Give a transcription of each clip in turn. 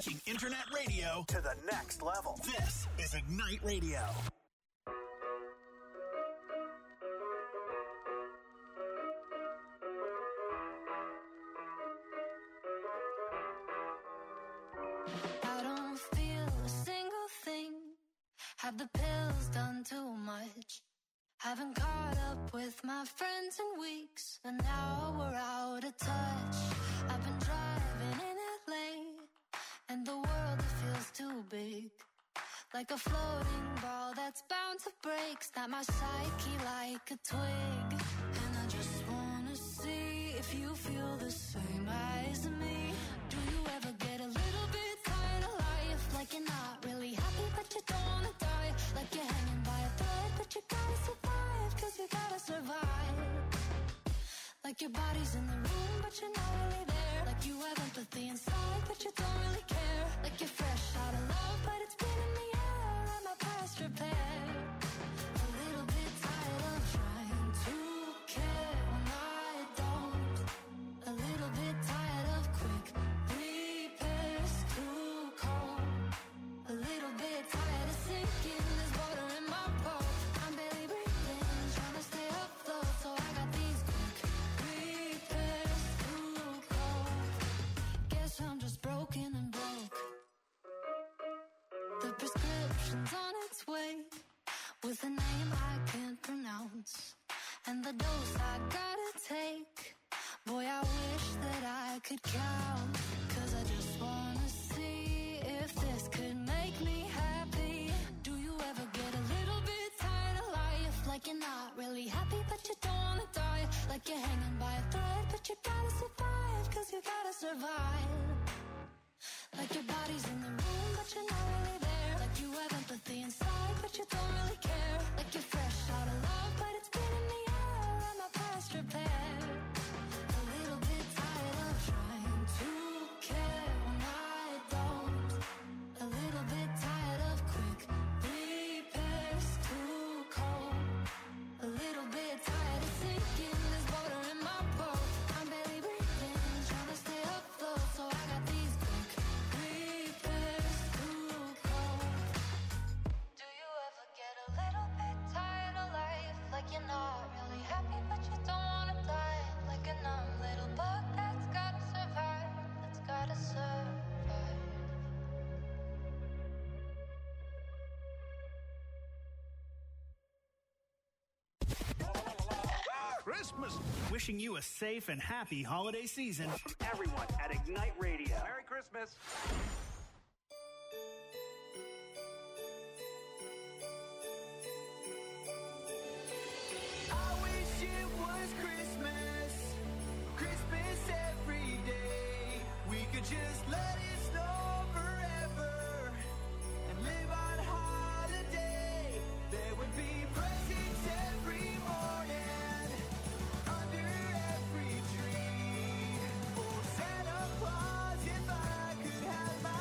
taking internet radio to the next level. This is Ignite Radio. I don't feel a single thing. Have the pills done too much? Haven't caught up with my friends in weeks, and now we're out of touch. I've been driving in LA, and the world, it feels too big. Like a floating ball that's bound to break. Snap my psyche like a twig. And I just wanna see if you feel the same as me. Do you ever get a little bit tired of life? Like you're not really happy but you don't wanna die. Like you're hanging by a thread but you gotta survive, cause you gotta survive. Like your body's in the room but you're not really there. Like you have empathy inside but you don't really care. Like you're fresh out of love but it's been in the air and my past repair. A little bit tired of trying to care when I don't. A little bit tired of quick repairs too cold. A little bit tired of sinking, there's water in my boat. I'm barely breathing, trying to stay afloat. So I got these quick repairs too cold. Guess I'm just broken and broke. The prescription's on its way, with a name I can't pronounce, and the dose I gotta take. Boy, I wish that I could count, cause I just wanna see if this could make me happy. Do you ever get a little bit tired of life? Like you're not really happy but you don't wanna die. Like you're hanging by a thread but you gotta survive, cause you gotta survive. Like your body's in the room but you're not really there. Like you have empathy inside but you don't really care. Like you're fresh out of love but it's been in the air and my past repair. A little bit tired of trying to care when I don't. A little bit tired of quick repairs too cold. A little bit tired of sinking, there's water in my boat. I'm barely breathing, trying to stay afloat. So I got these quick repairs too cold. Do you ever get a little bit tired of life? Like you're not really happy but you don't wanna die. Like a numb little bug that's gotta survive, that's gotta survive. Christmas. Wishing you a safe and happy holiday season. From everyone at Ignite Radio. Merry Christmas. I wish it was Christmas, Christmas every day. We could just let it snow forever and live on holiday. There would be presents every morning, under every tree. Oh, Santa Claus, if I could have my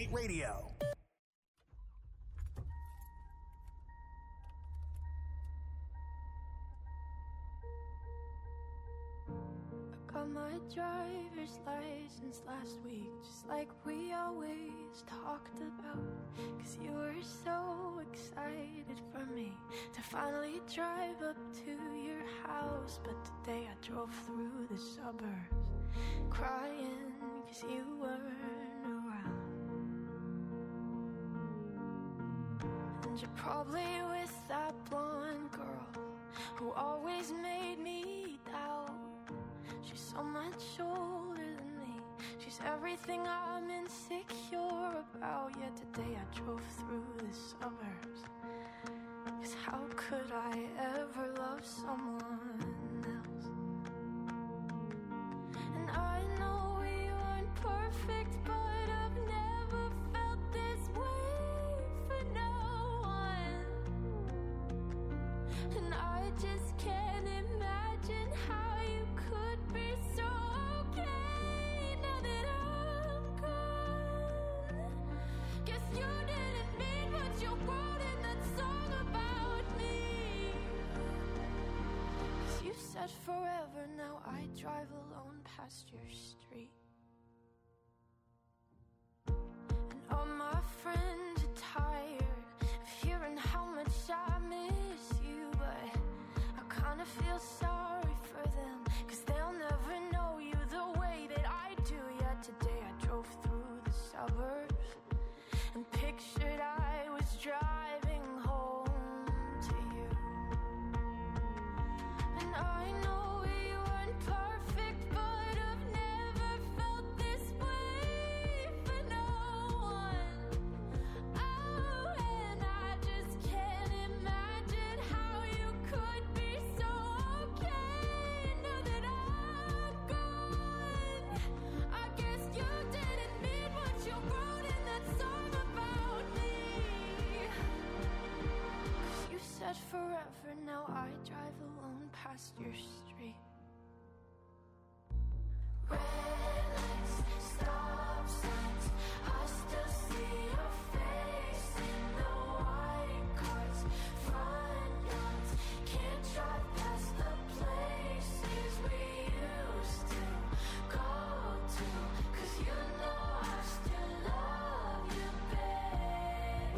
Night Radio. Got my driver's license last week, just like we always talked about. Cause you were so excited for me to finally drive up to your house. But today I drove through the suburbs crying cause you weren't around. And you're probably with that blonde girl who always made me doubt. She's so much older than me. She's everything I'm insecure about. Yet today I drove through the suburbs. Cause how could I ever love someone else? And I know we weren't perfect, but I've never felt this way for no one. And I just can't imagine how you could be so okay now that I'm gone. Guess you didn't mean what you wrote in that song about me. 'Cause you said forever, now I drive alone past your street. And all my friends are tired of hearing how much I miss you, but I kinda feel sorry for them, 'cause they'll never know you the way that I do. Yet today I drove through the suburbs and pictured I was driving home to you. And I know we weren't perfect, but I've never felt this way for no one. Oh, and I just can't imagine how you could be so okay now that I'm gone. I guess you didn't mean what you wrote in that song about me. 'Cause you said forever, now I drive alone past your street. Red lights, stop signs, I still see your face in the white cars, front yards. Can't drive past the places we used to go to, 'cause you know I still love you, babe.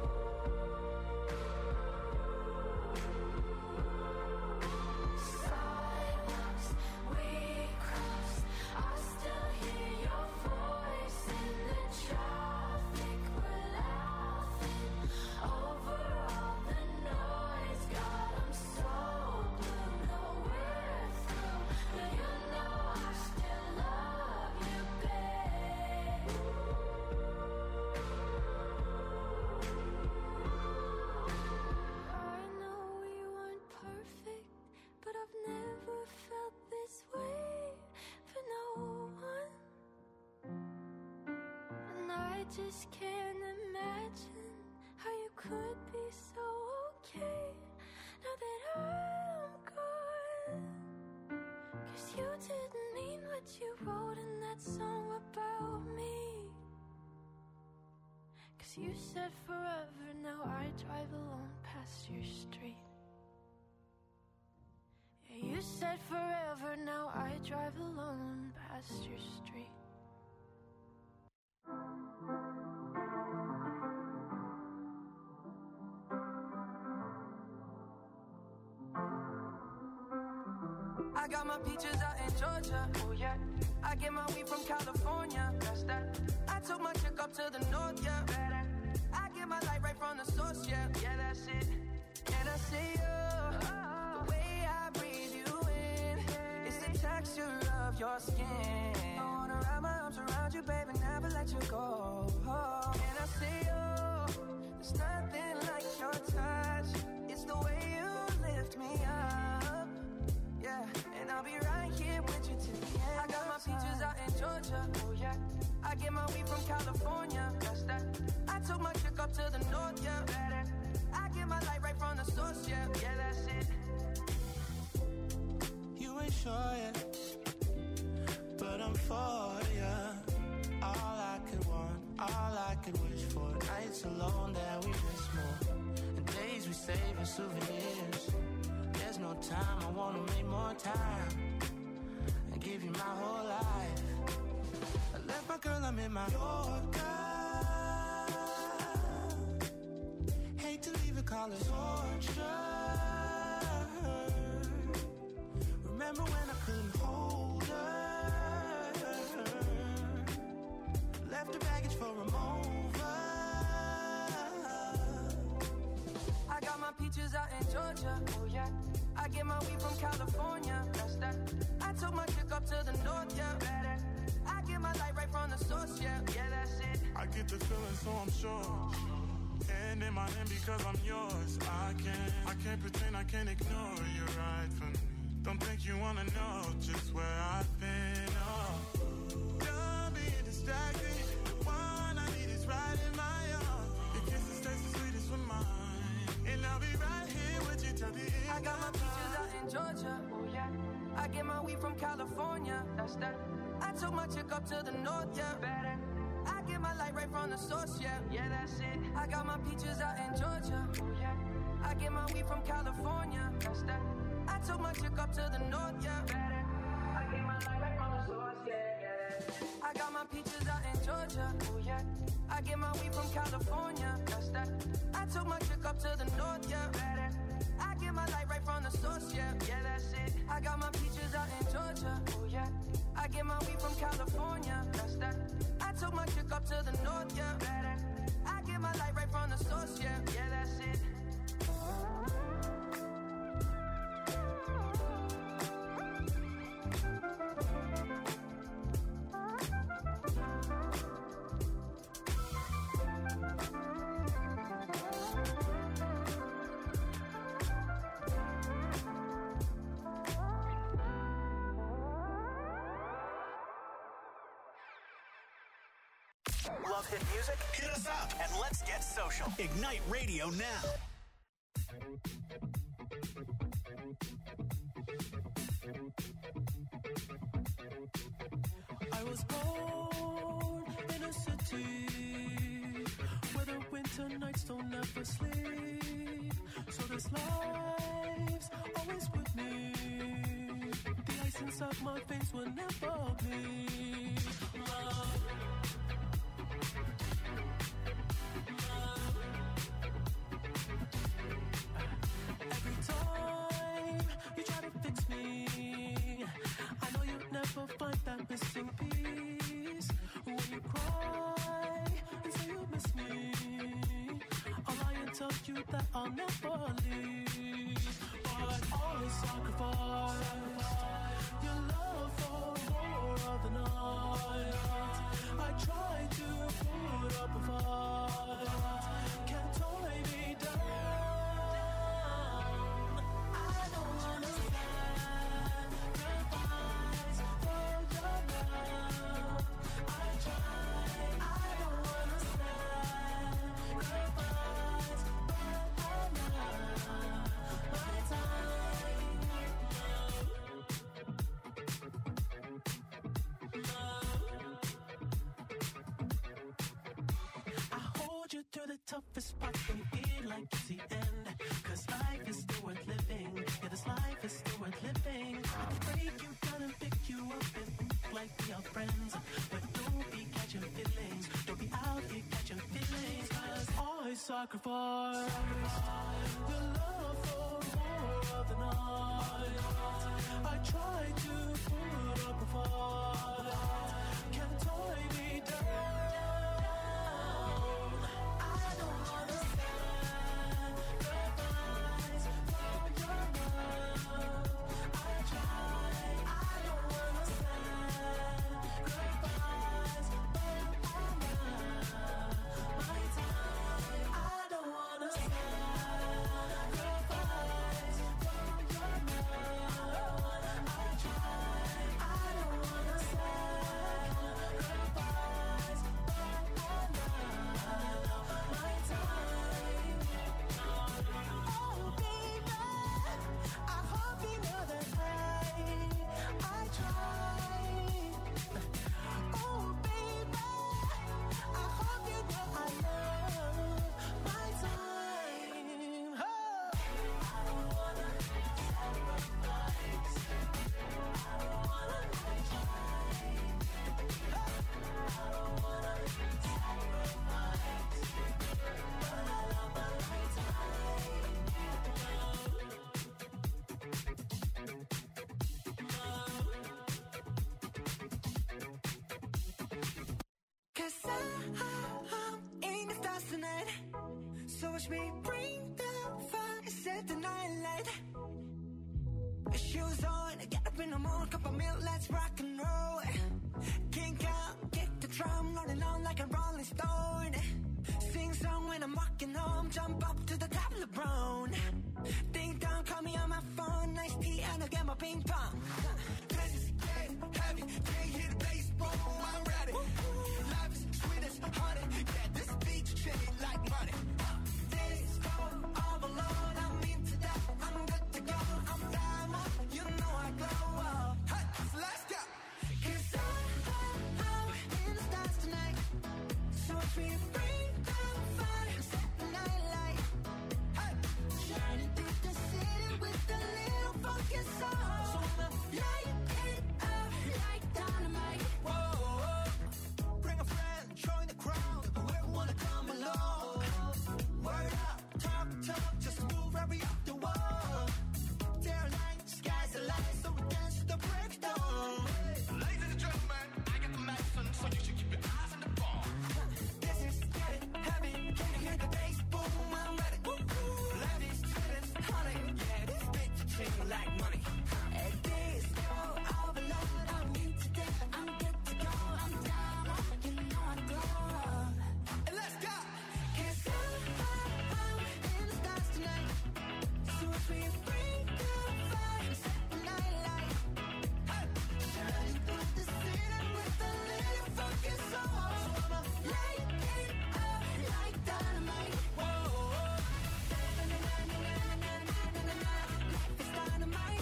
Sidewalks we crossed, I still hear your voice in the traffic. We're laughing over all the noise. God, I'm so blue, know we're through, but you know I still love you, babe. I know we weren't perfect, but I've never felt this way for no one. And I just can't imagine how you could be so okay now that I'm gone. 'Cause you didn't mean what you wrote in that song about me. 'Cause you said forever, now I drive alone past your street. Yeah, you said forever, now I drive alone past your street. I got my peaches out in Georgia. Oh yeah. I get my weed from California. That's that. I took my chick up to the north, yeah. I get my light right from the source, yeah. Yeah, that's it. And I see you, the way I breathe you in. It's the texture of your skin. I wanna wrap my arms around you, baby, never let you go. And I see you, there's nothing like your touch. It's the way you lift me up. Yeah, and I'll be right here with you till the end. I got my peaches out in Georgia. Oh yeah. I get my weed from California. That's that. I took my chick up to the north, yeah. I get my light right from the source, yeah. Yeah, that's it. You ain't sure yet, but I'm for ya. All I could want All I could wish for, nights alone that we miss more, and days we save as souvenirs. There's no time, I wanna make more time and give you my whole life. I left my girl, I'm in my Yorker. Hate to leave it, call it torture. Remember when I couldn't hold her? Left her baggage for a mover. I got my peaches out in Georgia. Oh yeah. I get my weed from California. That's that. I took my chick up to the north, yeah. Better. I get my light right from the source, yeah. Yeah, that's it. I get the feeling, so I'm sure. And in my hand because I'm yours. I can't pretend, I can't ignore you right from me. Don't think you wanna know just where I've been. Oh, done being distracted. The one I need is right in my arms. Your kisses taste the sweetest with mine, and I'll be right here with you till the end. I got my peaches out in Georgia. Oh yeah. I get my weed from California. That's that. I took my chick up to the north, yeah. Better. I get my light right from the source, yeah. Yeah, that's it. I got my peaches out in Georgia. Oh yeah. I get my weed from California. That's that. I took my chick up to the north, yeah. Better. I get my light right from the source, yeah, yeah. I got my peaches out in Georgia. Oh yeah. I get my weed from California. That's that. I took my chick up to the north, yeah. Better. I get my light right from the source, yeah. Yeah, that's it. I got my peaches out in Georgia. Oh yeah. I get my weed from California. That's that. I took my chick up to the north, yeah. Better. I get my light right from the source, yeah. Yeah, that's it. Love hit music? Hit us up and let's get social. Ignite Radio now. I was born in a city where the winter nights don't ever sleep. So this life's always with me. The ice inside my veins will never bleed. Love. Every time you try to fix me, I know you'll never find that missing piece. When you cry and say you miss me, I'll lie and tell you that I'll never leave. But always sacrifice your love for more of the night. I try to put up a fight, can't tie me down. I don't wanna sacrifice for your love. I try, I don't wanna sacrifice, but I'm not my time. I hold you through the toughest parts when you feel like it's the end. Cause life is still worth living. Yeah, this life is still worth living. I can break you down and pick you up and think like we are friends. But don't be catching feelings. Don't be out here catching feelings. Cause I sacrifice your love for more of the night. I try to put up a fight, can't tie me down. I don't wanna sacrifice for your love. I try, I don't wanna sacrifice, but I'm not my time. I don't wanna sacrifice for your love. So watch me bring the fire, set the night light. Shoes on, get up in the morning, cup of milk, let's rock and roll. Kink out, kick the drum, rolling on like a rolling stone. Sing song when I'm walking home, jump up to the top of the brown. Ding dong, call me on my phone, nice tea and I'll get my ping pong. This is getting heavy, can't hear the bass, boom, I'm ready. Life is sweet as honey, yeah, this beat's chilly like money. This go all alone, I'm into that, I'm good to go, I'm diamond, you know I glow up. Hey, so let's go. 'Cause I'm in the stars tonight, so watch me bring the fire, set the night light. Hey, shining through the city with a little funky soul. So I'ma light it up like dynamite. Whoa, bring a friend, join the crowd, whoever wanna come along. Word up, talk, just move right up the wall. Day or night, sky's the limit, so we dance to the breakdown. Ladies and gentlemen, I got the medicine, so you should keep your eyes on the ball. This is getting heavy, can you hear the bass? Boom, I'm ready. Life is sweet as honey, yeah, this bitch ching like money. And this go all alone, I'm into that, I'm good to go, I'm down, you know I glow. And let's go. 'Cause I'm in the stars tonight, so watch me bring the fire, set the night light. Hey, shining through the city with a little funky soul. So I'ma light it up like dynamite. Whoa, life is dynamite.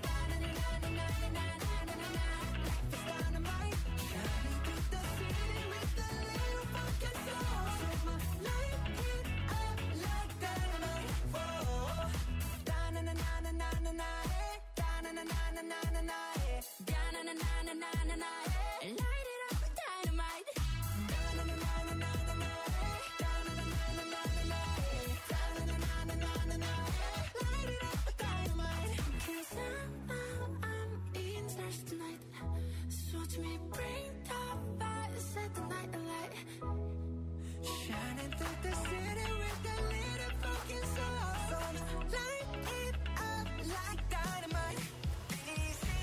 Life is dynamite. Shining through the city with a little funky soul. So I'ma light it up like dynamite. Whoa, da-na-na-na-na-na-na, da-na-na-na-na-na-na, da-na-na-na-na-na-na, light it up with dynamite. Da-na-na-na-na-na-na, da-na-na-na-na-na-na, da-na-na-na-na-na-na, light it up with dynamite. 'Cause I'm in stars tonight, so watch me bring the fire, set the night alight. Shining through the city with a little fucking soul. So I'ma light it up like dynamite. Easy.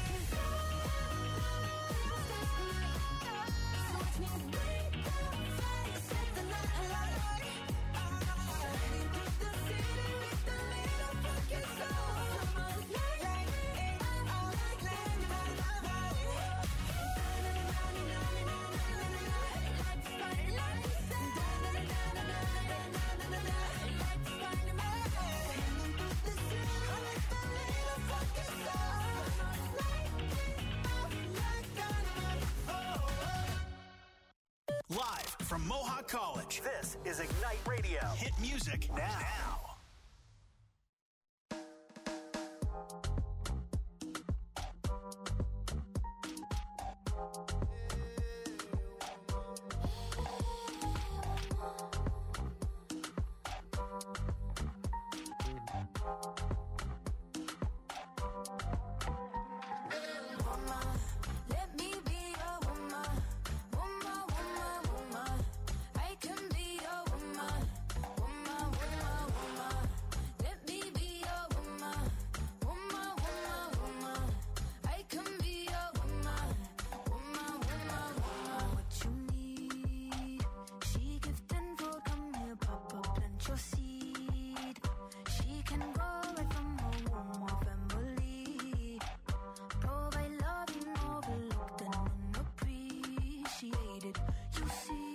'Cause so watch me bring the fire, set the night alight. Shining through the city with a little fucking soul. So I'ma light it up like dynamite. Live from Mohawk College. This is Ignite Radio. Hit music now. Let me be your woman, woman, woman, woman. I can be your woman, woman, woman, woman. Let me be your woman, woman, woman, woman. I can be your woman, woman, woman, woman. What you need, she give tenfold. Come here, Papa, plant your seed. She can go right from her womb or family. Provide love you overlooked and unappreciated. You see,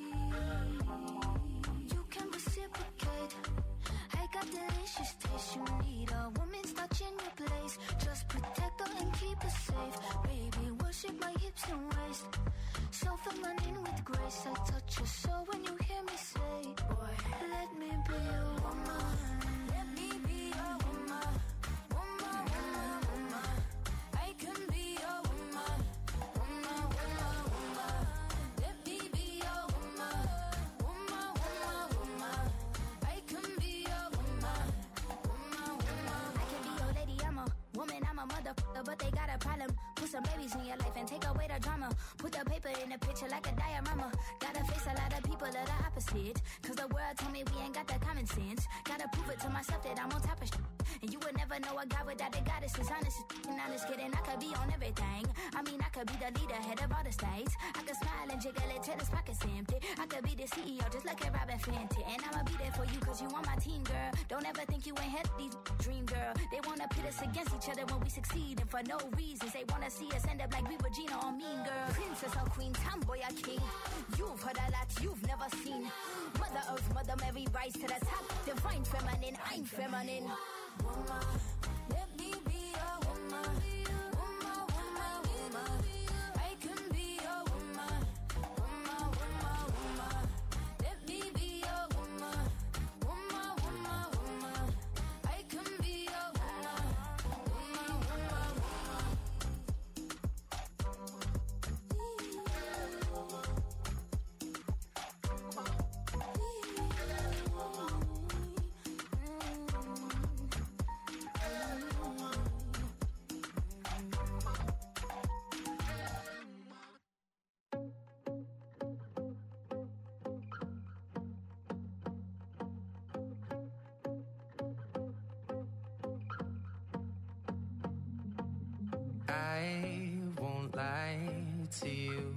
you can reciprocate. I got delicious taste. You need a woman's touch in your place. Just protect her and keep her safe. Baby, worship my hips and waist. So feminine with grace. I touch your soul when you hear me say, boy, let me be your woman. Let me be your woman, woman, woman, woman. I can be your woman, woman, woman, woman. Let me be your woman, woman, woman, woman. I can be your woman, woman, woman. I can be your lady, I'm a woman, I'm a motherfucker, but they got a problem. Put some babies in your life and take away the drama. Put the paper in the picture like a diorama. Gotta face a lot of people of the opposite. opposite. Cause the world told me we ain't got that common sense. Gotta prove it to myself that I'm on top of shit. And you would never know a guy without the goddess is honest. And honest kidding, I could be on everything. I mean, I could be the leader, head of all the states. I could smile and jiggle it till his pockets empty. I could be the CEO, just like a Robin Fenty. And I'ma be there for you, cause you on my team, girl. Don't ever think you ain't had these dream, girl. They wanna pit us against each other when we succeed. And for no reasons, they wanna see us end up like we Regina or Mean Girl. Princess or queen, tomboy or king. You've heard a lot you've never seen. Mother Earth, Mother Mary, rise to the top. Divine feminine, I'm feminine. Woman, let me be a woman. Woman, woman, woman. I can be a woman. Woman, woman, woman. Let me be a woman. Woman, woman, woman. I can be a woman. Woman, woman, woman. I won't lie to you.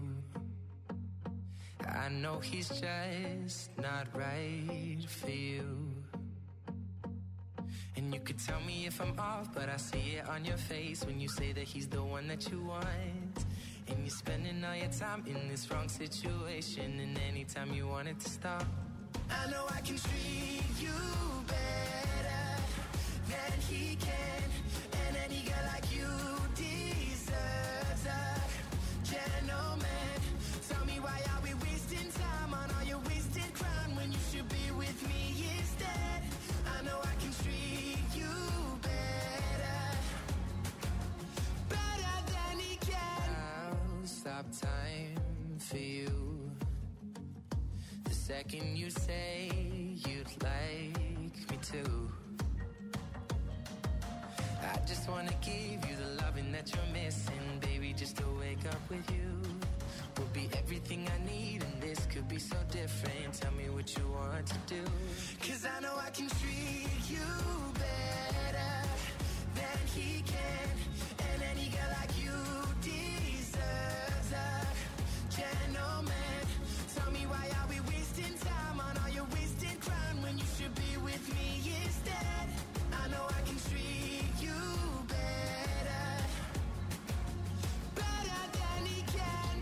I know he's just not right for you. And you could tell me if I'm off, but I see it on your face when you say that he's the one that you want. And you're spending all your time in this wrong situation, and anytime you want it to stop, I know I can treat you better than he can. And any girl like you deserves a gentleman. Tell me why are we wasting time on all your wasted crown when you should be with me instead. I know I can treat you better, better than he can. I'll stop time for you the second you say you'd like me to. I just wanna give you the loving that you're missing, baby, just to wake up with you will be everything I need, and this could be so different. Tell me what you want to do, cause I know I can treat you better than he can. And any girl like you deserves a gentleman. Tell me why are we wasting time on all your wasted crown when you should be with me instead. I know I can treat you better, better than he can,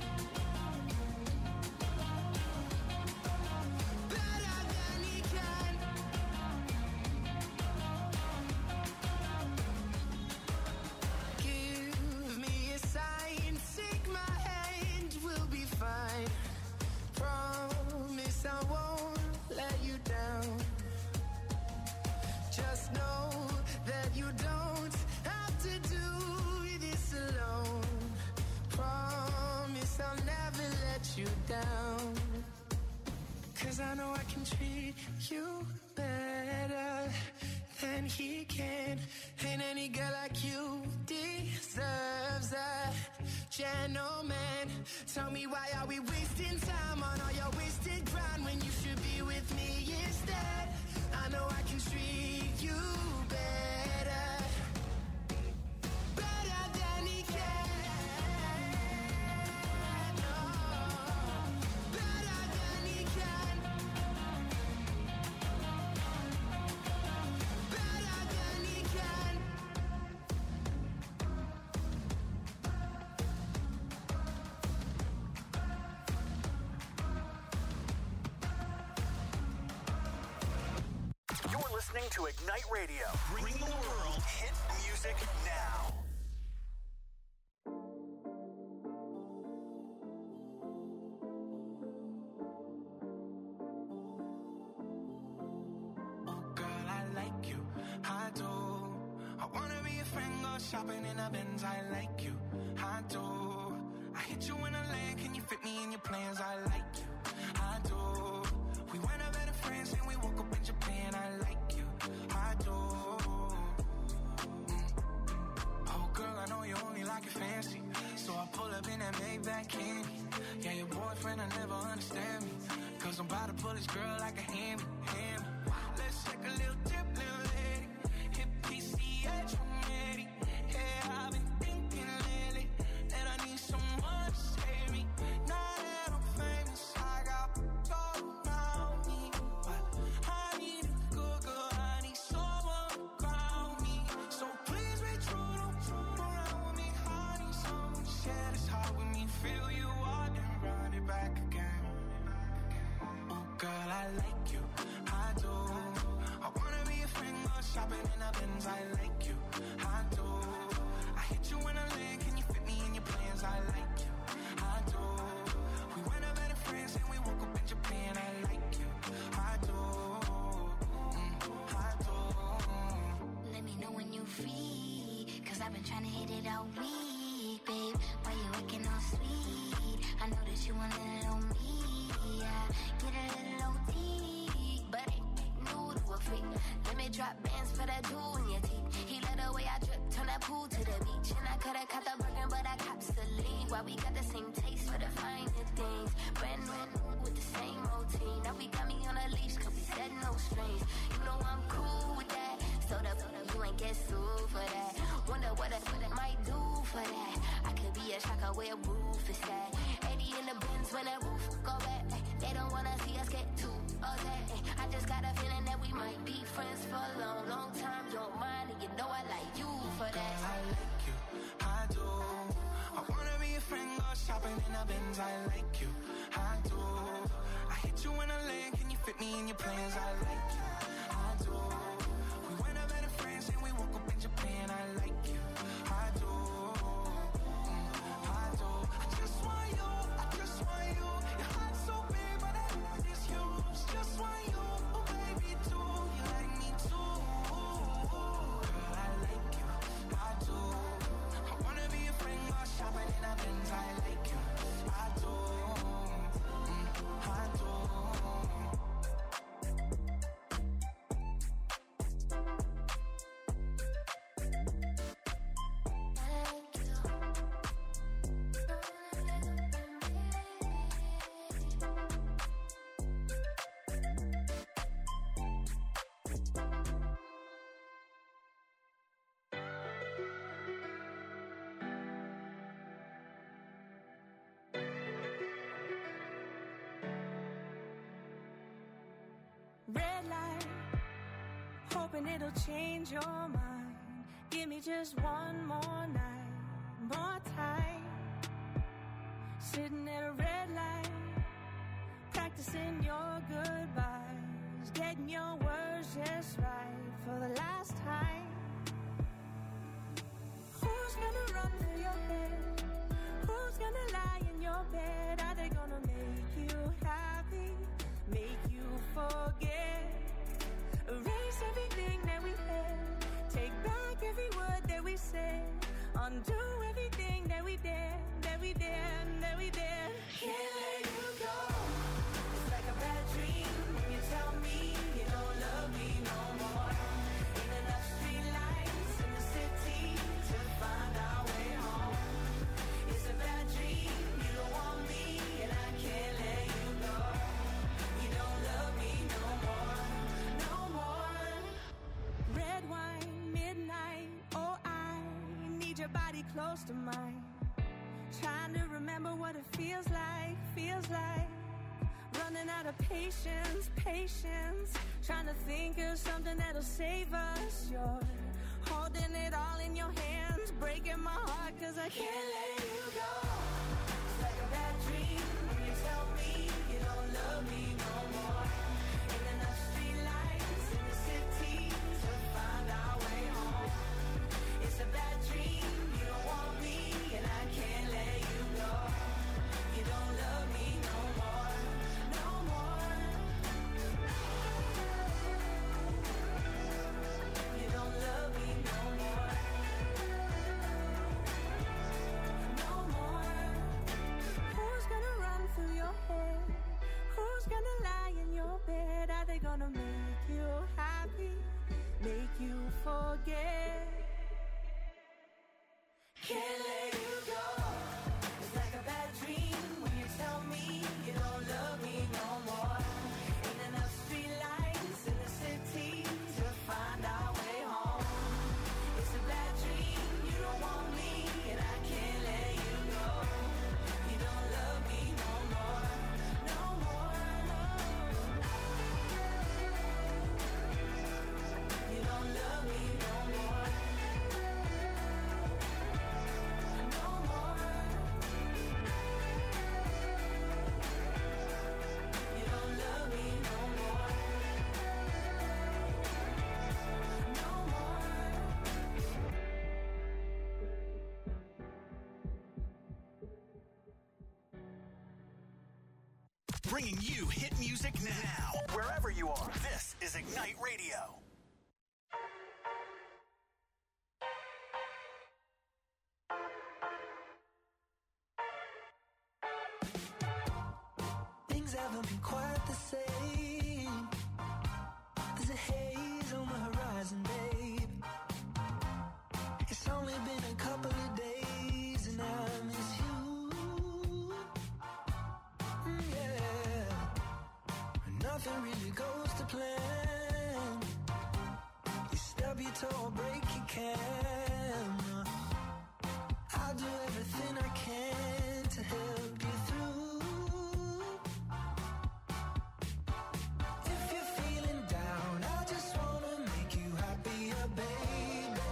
better than he can. Give me a sign, take my hand, we'll be fine. Promise I won't let you down. Just know that you don't have to do this alone. Promise I'll never let you down. Cause I know I can treat you better than he can. And any girl like you deserves a gentleman. Tell me why are we wasting time on all your wasted ground when you should be with me instead. I know I can treat you better, better than he can. No, better than he can, better than he can. You're listening to Ignite Radio. Bring the world hit music now. Girl, I like you, I do. I wanna be a friend, go shopping in a Benz. I like you, I do. I hit you in a land, can you fit me in your plans? I like you, I do. We went up better friends and we woke up in Japan. I like you, I do. Oh girl, I know you only like it fancy, so I pull up in that Maybach candy. Yeah, your boyfriend will never understand me, cause I'm about to pull this girl like a hammy. Let's take a little dip, little lady. Hit PCH, I'm ready. Yeah, I've been thinking lately that I need someone to save me. Now that I'm famous, I got gold around me. But I need a good girl, I need someone to ground me. So please be true, don't fool around with me. I need someone to share this heart with me. Feel you out and run it back again. Oh girl, I like you, I do. I wanna be a friend, go shopping in a Benz. I like you, I do. I hit you in a lane, can you fit me in your plans? I like you, I do. We went up better friends and we woke up in Japan. I like you, I do. I do. Let me know when you free, cause I've been trying to hit it all week, babe. Why you acting all sweet? I know that you want a little on me, yeah. Get a little OT, but ain't new to a freak. Let me drop bands for that jewel in your teeth. He let the way I drip, turn that pool to the beach. And I could've caught the Birkin, but I cops the lead. Why we got the same taste for the finer things. Brand new with the same routine. Now we got me on a leash, cause we said no strings. You know I'm cool with that. So you ain't get sued for that. Wonder what I might do for that. I could be a shocker where a roof is at. 80 in the bins when that roof go back. They don't wanna see us get too upset. I just got a feeling that we might be friends for a long, long time. You don't mind, and you know I like you for that. I like you, I do. I wanna be a friend, go shopping in a Benz. I like you, I do. I hit you in a lane, can you fit me in your plans? I like you, I do. We went up better friends and we woke up in Japan. I like you, I do. I do. I just want you, I just want you. Your heart's so big, but that is huge. Just want you, oh baby, too. You like me too. Girl, I like you, I do. I wanna be a friend, go shopping in a Benz. I like you, I do. I do. Red light, hoping it'll change your mind. Give me just one more night, more time. Sitting at a red light, practicing your goodbyes, getting your words just right for the last time. Who's gonna run through your head? Who's gonna lie in your bed? Are they gonna make you happy? Make you forget? Erase everything that we had. Take back every word that we said. Undo everything that we did, that we did, that we did. Can't let you go. It's like a bad dream when you tell me you don't love me no more. Ain't enough street lights in the city to find our way home. It's a bad dream, you don't want me, and I can't let you go. You don't love me no more, no more. Red wine, midnight, oh I need your body close to mine. Trying to remember what it feels like, running out of patience, trying to think of something that'll save us. You're holding it all in your hands, breaking my heart cause I can't let you go. It's like a bad dream when you tell me you don't love me no more. Ain't enough street lights in the city to find our way home. It's a bad dream, you don't want me, and I can't let you go. You don't love me no more, no more. You don't love me no more, no more. Who's gonna run through your head? Who's gonna lie in your bed? Are they gonna make you happy? Make you forget? Can't let you go. It's like a bad dream when you tell me you don't love me no more. Bringing you hit music now. Wherever you are, this is Ignite Radio. Things haven't been quite the same. There's a haze on the horizon, babe. It's only been a couple of days and I miss you. Yeah. Nothing really goes to plan. You stub your toe or break your camera. I'll do everything I can to help you through. If you're feeling down, I just wanna make you happier, baby.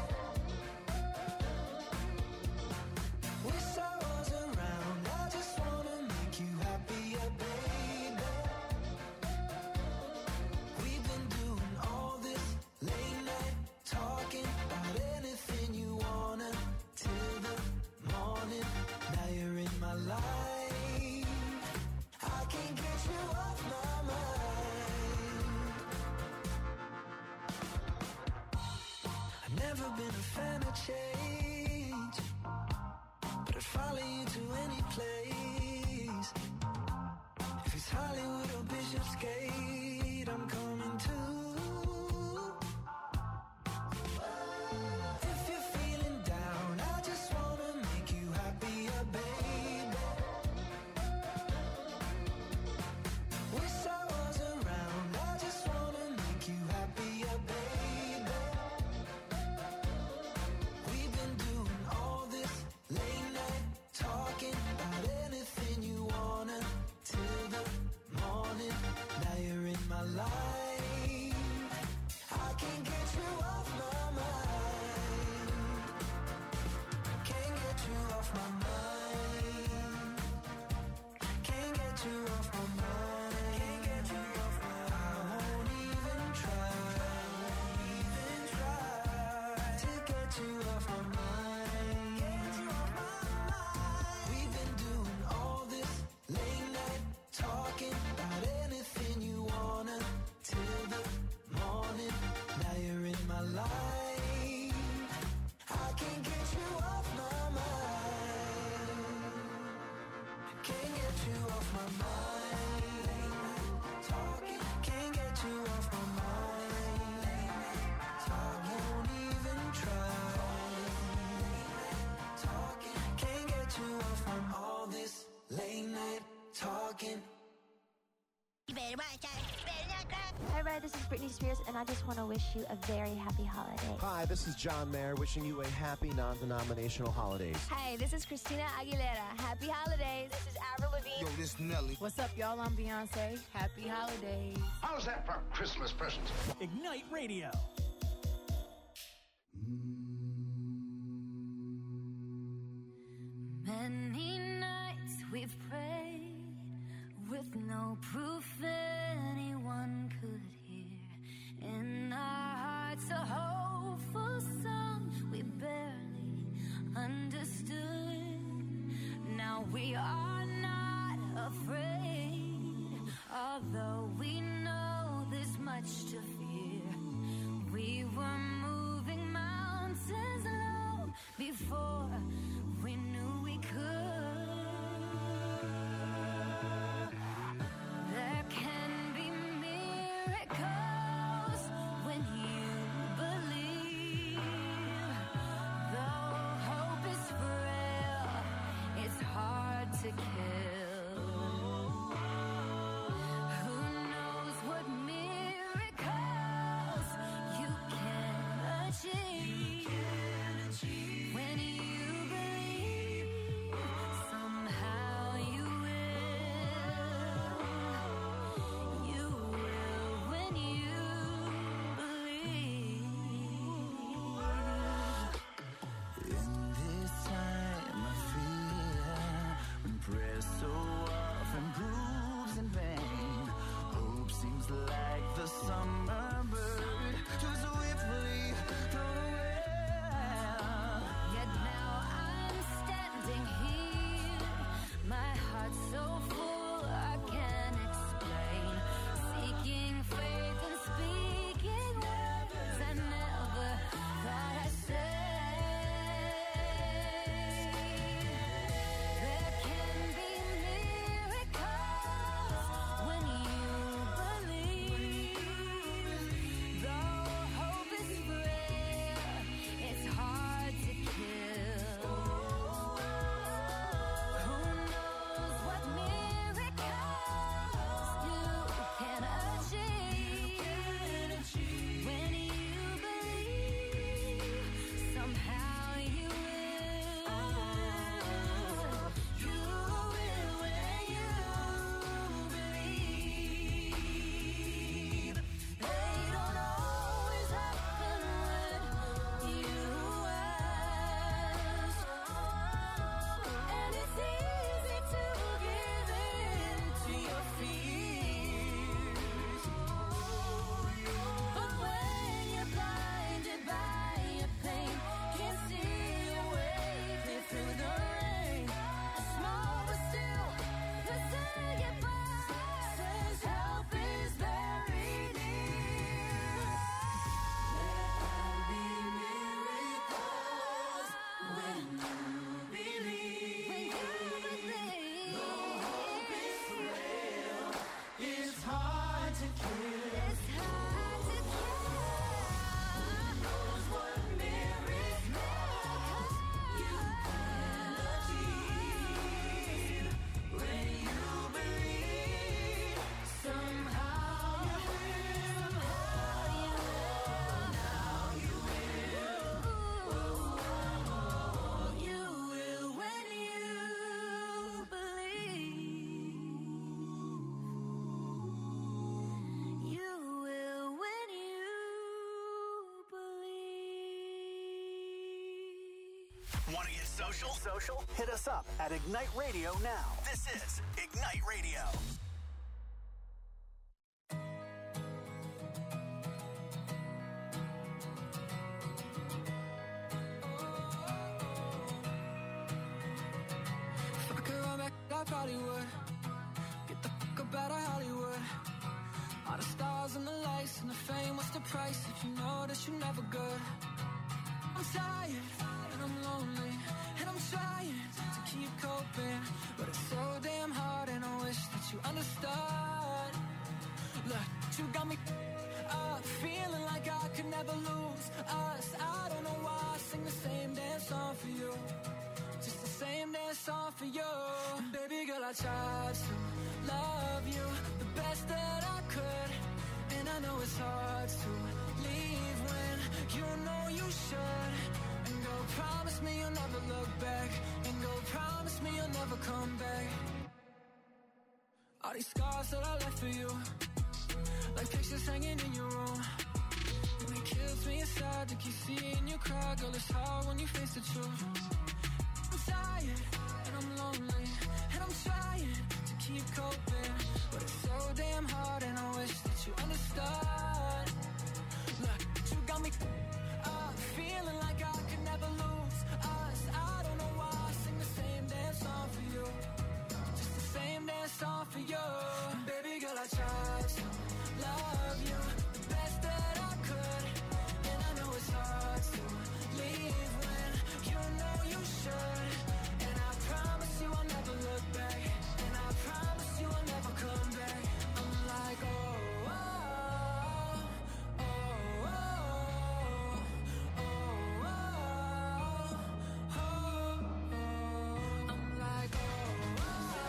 Wish I was around, I just wanna make you happier, baby. We've been doing all this late night talking about anything you wanna till the morning. Now you're in my life, I can't get you off my mind. I've never been a fan of change, but I'd follow you to any place. If it's Hollywood or Bishopsgate, I'm coming too. If you're feeling down, I just wanna make you happier, baby. Wish I was around, I just wanna make you happier, baby. We've been doing all this late night talking about anything you wanna till the morning. Now you're in my life, I can't get you off my mind. Can't get you off my mind. Can't get you off my mind. Can't get you off my mind. I won't even try to get you off my mind. Get you off my mind. We've been doing all this late night talking about anything you wanna till the morning. Now you're in my life, I can't get you off my mind. Can't get you off my mind. Talking, can't get you off my mind. I won't even try. Talking, can't get you off from all this late night talking. Hi, everybody, this is Britney Spears, and I just want to wish you a very happy holiday. Hi, this is John Mayer, wishing you a happy non-denominational holidays. Hi, this is Christina Aguilera. Happy holidays. This is Avril Lavigne. Yo, this Nelly. What's up, y'all? I'm Beyonce. Happy holidays. How's that for Christmas presents? Ignite Radio. Many nights we've prayed with no proof anyone could hear. In our hearts a hopeful song we barely understood. Now we are not afraid, although we know there's much to fear. We were moving mountains long before we knew we could. There can be miracles when you believe. Though hope is frail, it's hard to kill. Who knows what miracles you can achieve when you believe. Somehow you will when you believe. In this time of fear, when prayers social? Hit us up at Ignite Radio now. This is Ignite Radio. If I could run back, I probably would. Get the fuck up out of Hollywood. All the stars and the lights and the fame, what's the price if you know that you're never good? I'm tired and I'm lonely and I'm trying to keep coping, but it's so damn hard and I wish that you understood. Look, you got me up, feeling like I could never lose us. I don't know why I sing the same damn song for you, just the same damn song for you. And baby girl, I tried to love you the best that I could, and I know it's hard to leave when you know you should. And go promise me you'll never look back, and go promise me you'll never come back. All these scars that I left for you, like pictures hanging in your room, and it kills me inside to keep seeing you cry. Girl, it's hard when you face the truth. I'm tired and I'm lonely and I'm trying to keep coping, but it's so damn hard and I wish that you understood. Look, you got me up, feeling like I could never lose us. I don't know why I sing the same damn song for you, just the same damn song for you. And baby girl, I tried to love you the best that I could, and I know it's hard to leave when you know you should. And I promise you I'll never look back, and I promise you I'll never come back. I'm like, oh, oh, oh, oh, oh, oh, oh, oh. I'm like, oh,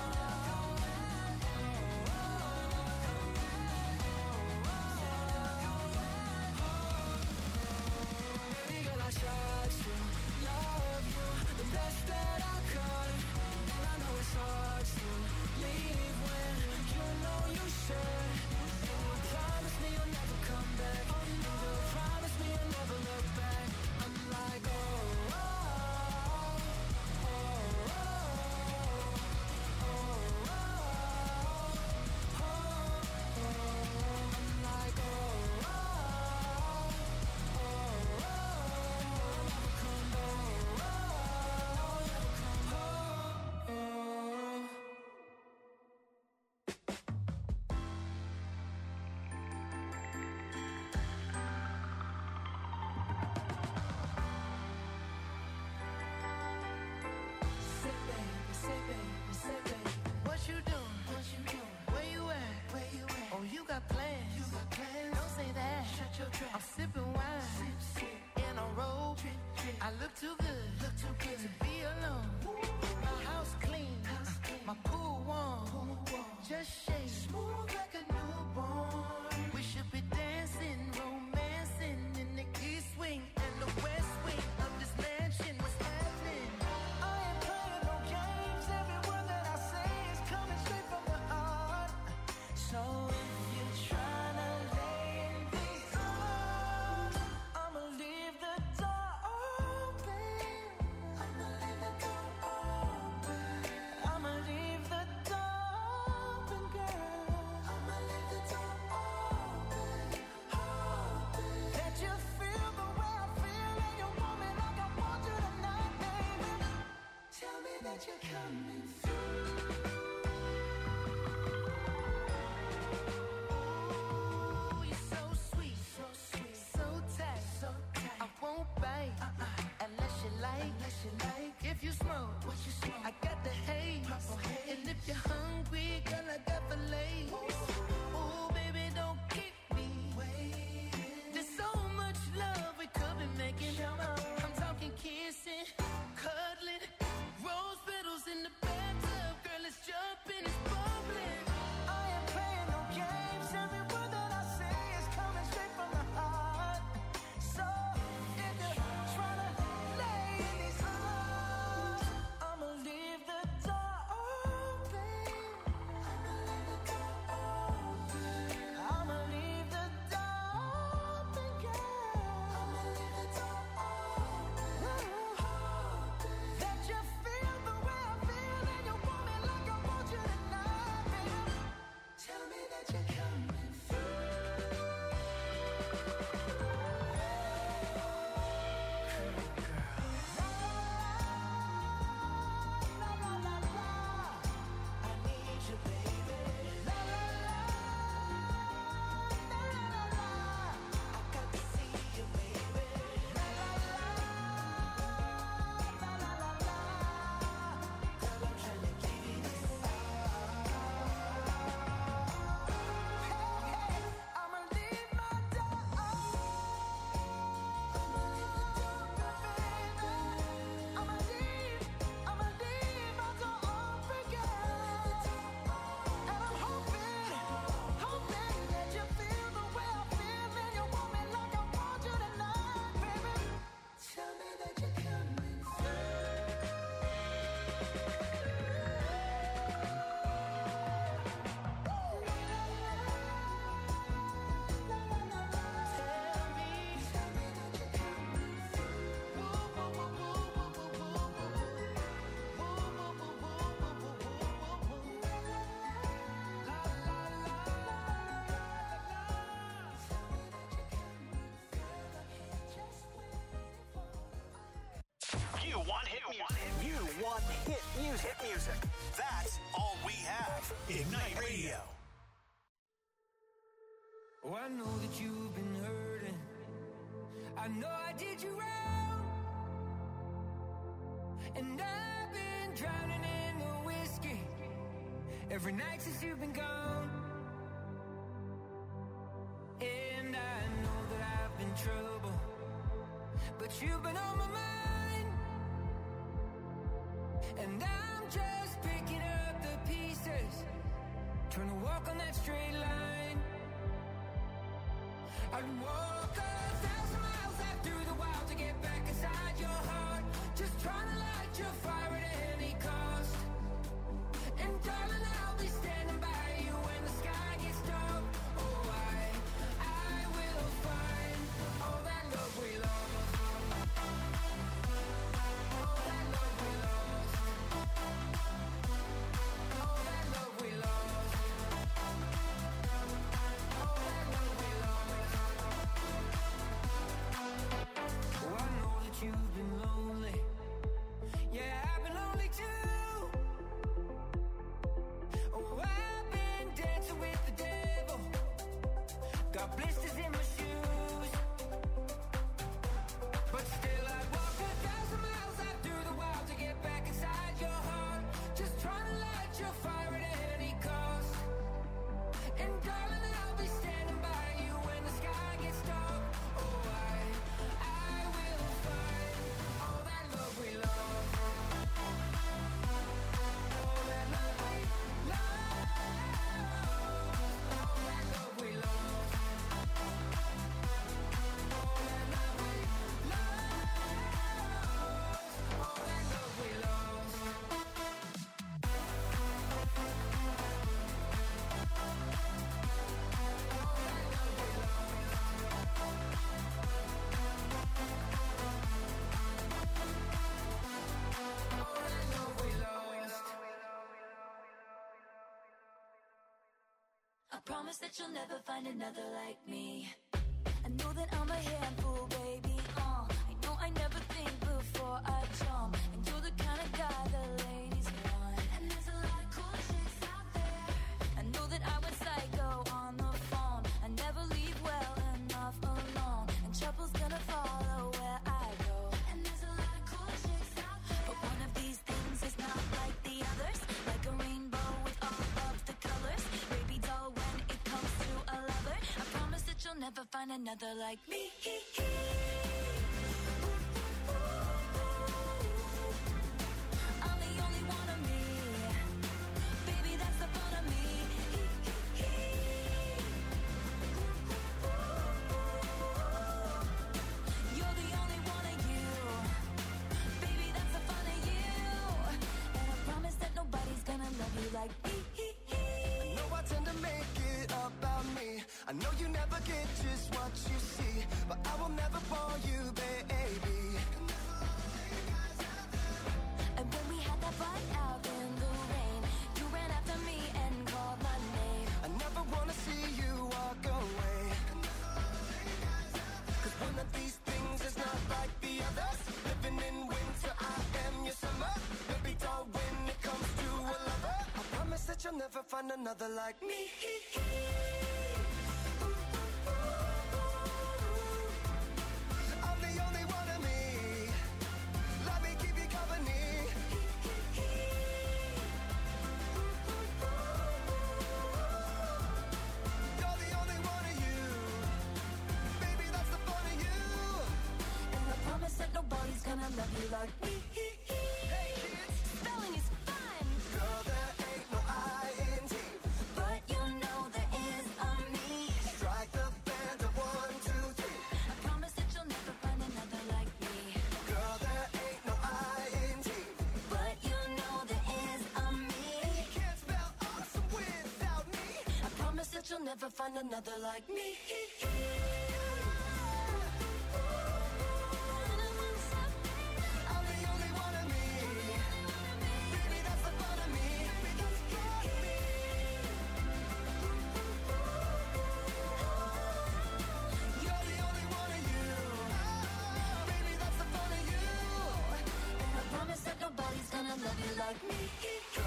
baby girl, I tried to love you the best that I could, and I know it's hard to leave when you know you should. And you promise me you'll never come back, and you promise me you'll never look back. I'm like, oh, oh, oh, oh, oh, oh, oh, oh. I'm like, oh, oh, oh, oh, never come back, oh, never come home. Say baby, say baby, say baby, what you doing? What you doing? Where you at? Where you at? Oh, you got plans? You got plans? Don't say that. Shut your trap. I'm sipping wine, in a robe. I look too good to be alone. My house clean, my pool warm. Just shake smooth like a newborn. We should be dancing, romancing in the east wing and the west wing of this mansion. What's happening? I ain't playing no games. Every word that I say is coming straight from the heart. So if you're trying to lay in these arms, I'ma leave the door open. I'ma leave the door open. I'ma leave the door open, girl. I'ma leave the door open, open. That you feel the way I feel, and you want me like I want you tonight, baby. Tell me that you're coming through. Ooh, you're so sweet, so tight, I won't bite unless you like. If you smoke, I got the haze. And if you're hungry, girl, I got the lace. Ooh, baby, don't keep me waiting. There's so much love we could be making. I'm talking kissing, cuddling, rose petals in the bathtub. Girl, music. That's all we have. Ignite Radio. Oh, I know that you've been hurting. I know I did you wrong. And I've been drowning in the whiskey every night since you've been gone. And I know that I've been trouble, but you've been on my mind. And I'm just picking up the pieces, trying to walk on that straight line. I'd walk 1,000 miles out through the wild to get back inside your heart, just trying to light your fire at any cost. And darling, I'll be standing by you when the sky gets dark. Oh, I will find all that love we lost. All that love we lost. All that love we lost. All that love we lost. Oh, I know that you've been lonely. Yeah, I've been lonely too. Oh, I've been dancing with the devil. Got blisters in my shoes. But still I'd walk 1,000 miles out through the wild to get back inside your heart, just trying to light your fire at any cost. And darling, I'll be standing by you when the sky gets dark. Oh, I will find all that love we lost. All that love we lost. All that love we lost. All that love we lost. All that love we lost. I promise that you'll never find another like me. I know that I'm a handful, baby. I know I never think before I jump, and you're the kind of guy the ladies want. And there's a lot of cool chicks out there. I know that I went psycho on the phone. I never leave well enough alone, and trouble's gonna follow where I go. And there's a lot of cool chicks out there, but one of these things is not like the others. Like a rainbow with all of the colors, baby doll when it comes to a lover. I promise that you'll never find another like me. I'm the only one of me, baby, that's the fun of me. You're the only one of you, baby, that's the fun of you. And I promise that nobody's gonna love you like me. I know I tend to make it about me. I know you never get just what you see, but I will never bore you, baby. And when we had that fight out in the rain, you ran after me and called my name. I never wanna see you walk away, 'cause one of these things is not like the others. Living in winter, I am your summer. Baby doll when it comes to a lover. I promise that you'll never find another like me. I'm the only one of me. Let me keep you company. You're the only one of you, baby, that's the fun of you. And I promise that nobody's gonna love you like me. Hey kids, Spelling is fun, girl, there ain't no I-N-T, but you know there is a me. strike the band of 1, 2, 3. I promise that you'll never find another like me. Girl, there ain't no I-N-T, But you know there is a me. you can't spell awesome without me. I promise that you'll never find another like me. I'm the only one of me, baby, that's the fun of me. You're the only one of you, baby, that's the fun of you. And I promise that nobody's gonna love you like me.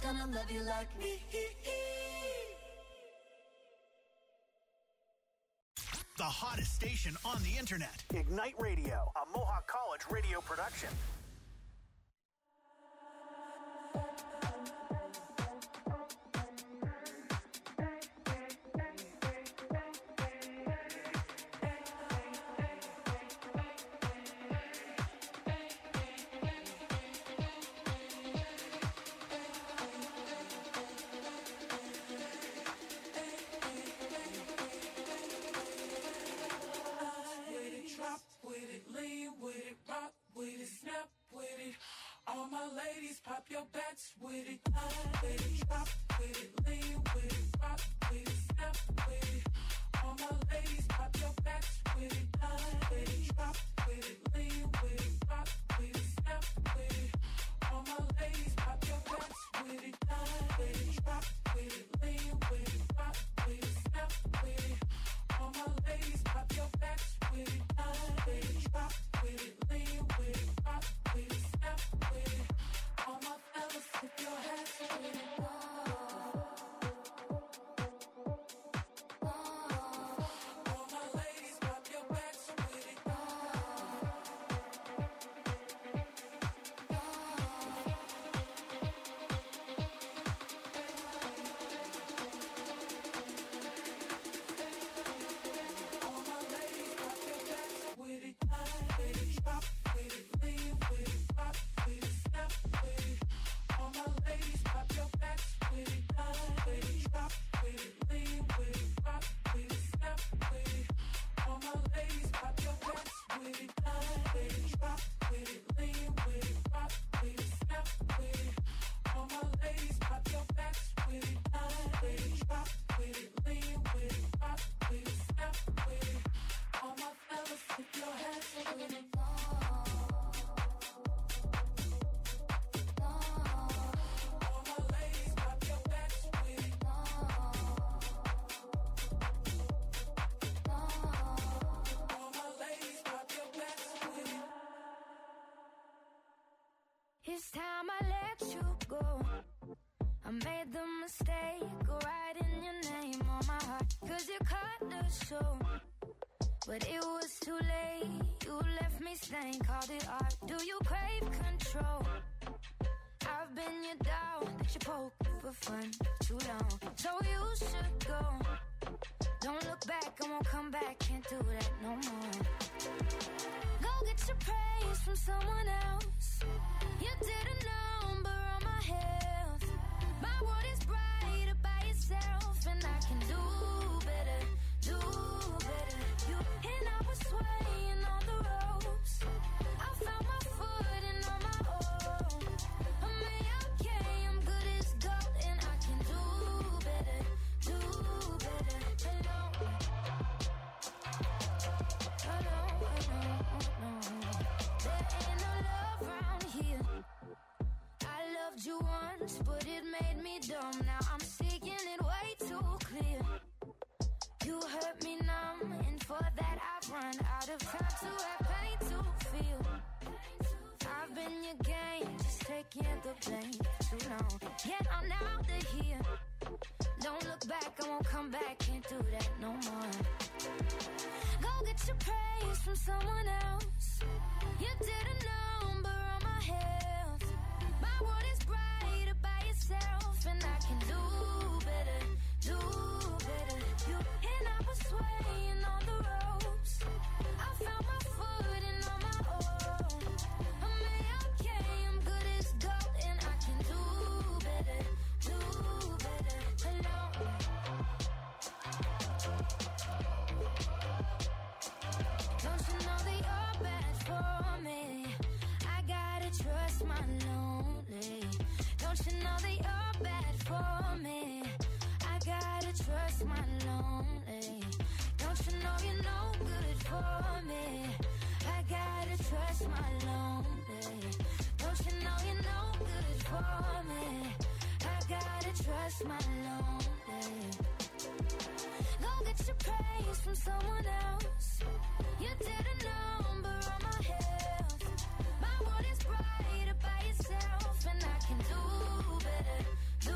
gonna love you like me. The hottest station on the internet. Ignite Radio, a Mohawk College radio production. Pop your backs with it, with it, drop with it, lean with it, rock with it, snap with it. All my ladies, pop your backs with it, with it, drop with it, lean with it, rock with it, snap with it. All my ladies, pop your backs with it, with it, drop with it, lean with it, rock with it, snap with it. All my ladies, pop your backs with it, with it, drop with it, lean with it, rock with it, snap with it. All my fellas, tip your hats with it. All my ladies, pop your backs with it. All my ladies, pop your backs with it. With it, drop with it, lean with it, rock with it, snap with it. All my ladies, pop your backs with it. With it, drop with it, lean with it, rock with it, snap with it. All my ladies, pop your backs with it. With it, drop with it, lean with it, rock with it, snap with it. All my ladies, pop your backs with it. With it, drop with it, lean with it, rock with it, snap with it. All my fellas, tip your hats with it. All my ladies, pop your backs with it. All my ladies, pop your backs with it. It's time I let you go. I made the mistake of writing your name on my heart, 'cause you cut the show. But it was too late, you left me stained, called it art. Do you crave control? I've been your dog that you poke for fun too long. So you should go. Don't look back, I won't come back, can't do that no more. Go get your praise from someone else. You did a number on my health. My world is brighter by itself, and I can do better, do better. You and I was swaying on the ropes. I found my footing on my own. I'm okay, I'm good as gold, and I can do better, do better. Hello, hello, hello. There ain't no love around here. I loved you once, but it made me dumb. Now I'm seeing it way too clear. You hurt me numb, and for that I've run out of time to have pain to feel. I've been your game, just taking the blame too long. Yet I'm out of here. Don't look back, I won't come back, can't do that no more. Go get your praise from someone else. You did a number on my health. My world is brighter by itself, and I can do better, do better. You and I was swaying on the ropes. I found my footing on my own. I'm okay, I'm good as gold, and I can do better, do better. Hello. Don't you know that you're bad for me? I gotta trust my lonely. Don't you know that you're bad for me? I gotta trust my lonely. Don't you know you're no good for me? I gotta trust my lonely. Don't you know you're no good for me? I gotta trust my lonely. Go get your praise from someone else. You did a number on my health. My world is brighter by itself, and I can do better,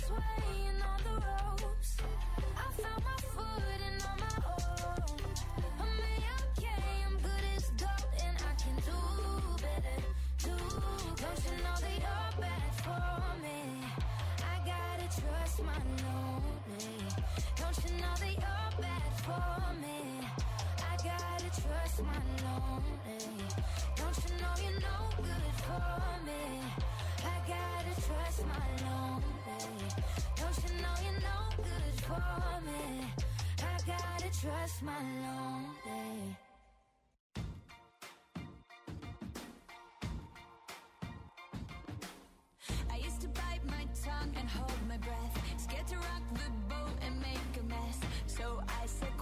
swaying on the ropes. I found my footing on my own. I'm okay, I'm good as gold, and I can do better, too. Don't you know that you're bad for me? I gotta trust my lonely. Don't you know that you're bad for me? I gotta trust my lonely. Don't you know you're no good for me? I gotta trust my lonely. Don't you know you're no good for me? I gotta trust my lonely. I used to bite my tongue and hold my breath, scared to rock the boat and make a mess. So I said